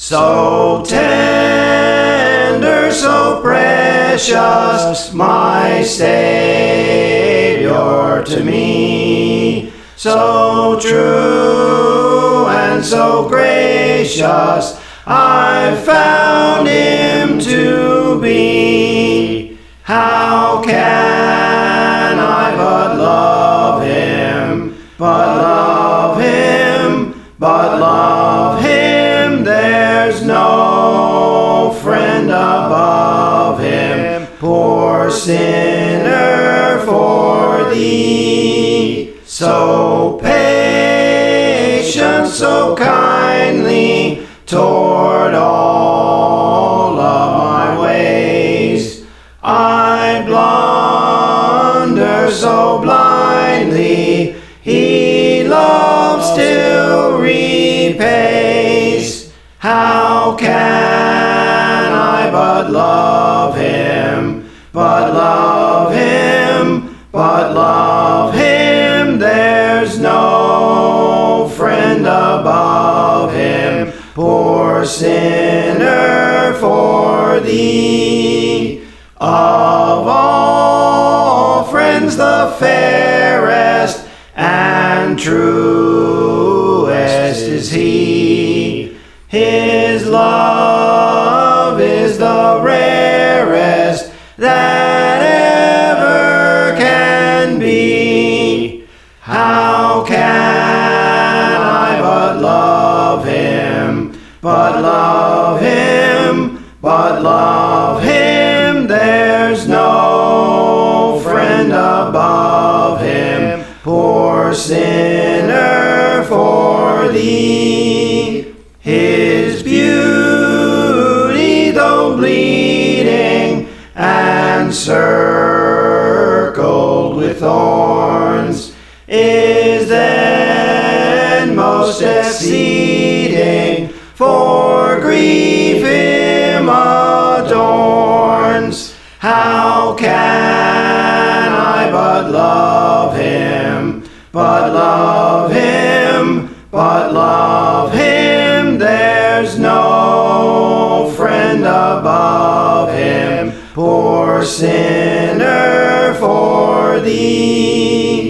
So tender, so precious, my Savior to me. So true and so gracious, I've found him to be. How can I but love him, but love him, but love him? There's no friend above him, poor sinner for thee. So patient, so kindly toward all of my ways. I blunder so blindly, he love still repays. How can I but love him, but love him, but love him? There's no friend above him, poor sinner for thee. Of all friends the fairest and truest is he. His love is the rarest that ever can be. How can I but love him, but love him, but love him? There's no friend above him, poor sinner for thee. His beauty, though bleeding and circled with thorns, is then most exceeding, for grief him adorns. How can I but love him, but love him, but love him? There's no friend above him, poor sinner for thee.